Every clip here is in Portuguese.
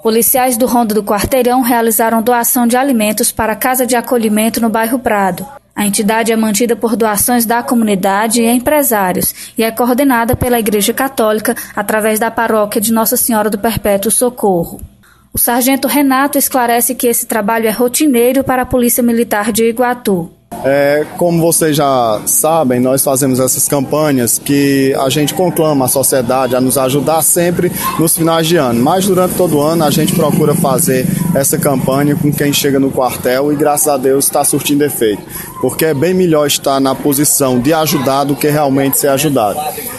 Policiais do Ronda do Quarteirão realizaram doação de alimentos para a Casa de Acolhimento no bairro Prado. A entidade é mantida por doações da comunidade e empresários e é coordenada pela Igreja Católica através da paróquia de Nossa Senhora do Perpétuo Socorro. O sargento Renato esclarece que esse trabalho é rotineiro para a Polícia Militar de Iguatu. Como vocês já sabem, nós fazemos essas campanhas que a gente conclama a sociedade a nos ajudar sempre nos finais de ano. Mas durante todo o ano a gente procura fazer essa campanha com quem chega no quartel e graças a Deus está surtindo efeito. Porque é bem melhor estar na posição de ajudar do que realmente ser ajudado.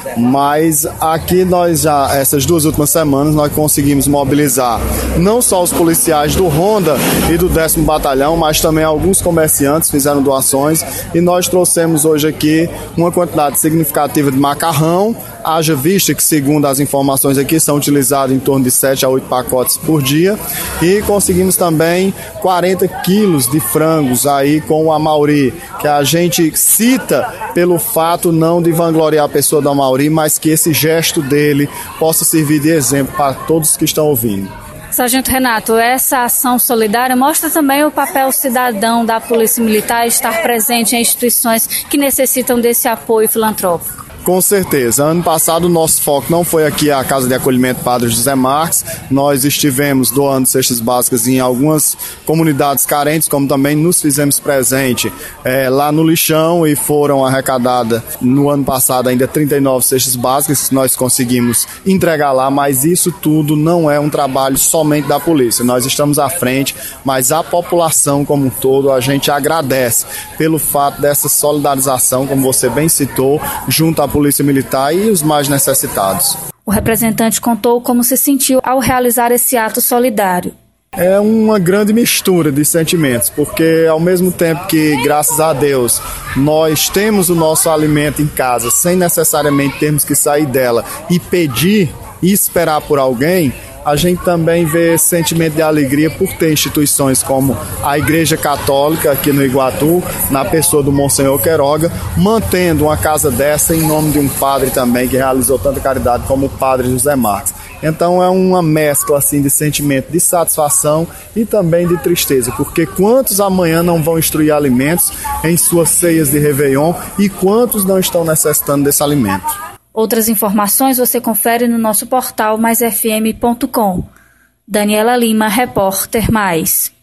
Mas aqui essas 2 últimas semanas, nós conseguimos mobilizar não só os policiais do Ronda e do 10º Batalhão, mas também alguns comerciantes fizeram doações e nós trouxemos hoje aqui uma quantidade significativa de macarrão, haja vista que, segundo as informações aqui, são utilizados em torno de 7 a 8 pacotes por dia e conseguimos também 40 quilos de frangos aí com o Amauri, que a gente cita pelo fato não de vangloriar a pessoa do Amauri, mas que esse gesto dele possa servir de exemplo para todos que estão ouvindo. Sargento Renato, essa ação solidária mostra também o papel cidadão da Polícia Militar estar presente em instituições que necessitam desse apoio filantrópico. Com certeza. Ano passado o nosso foco não foi aqui a Casa de Acolhimento Padre José Marques. Nós estivemos doando cestas básicas em algumas comunidades carentes, como também nos fizemos presente lá no Lixão e foram arrecadadas no ano passado ainda 39 cestas básicas que nós conseguimos entregar lá, mas isso tudo não é um trabalho somente da polícia. Nós estamos à frente, mas a população como um todo, a gente agradece pelo fato dessa solidarização, como você bem citou, junto à Polícia Militar e os mais necessitados. O representante contou como se sentiu ao realizar esse ato solidário. É uma grande mistura de sentimentos, porque ao mesmo tempo que, graças a Deus, nós temos o nosso alimento em casa, sem necessariamente termos que sair dela e pedir e esperar por alguém, a gente também vê esse sentimento de alegria por ter instituições como a Igreja Católica aqui no Iguatu, na pessoa do Monsenhor Queiroga, mantendo uma casa dessa em nome de um padre também que realizou tanta caridade como o Padre José Marques. Então é uma mescla assim de sentimento de satisfação e também de tristeza, porque quantos amanhã não vão instruir alimentos em suas ceias de Réveillon e quantos não estão necessitando desse alimento? Outras informações você confere no nosso portal maisfm.com. Daniela Lima, repórter Mais.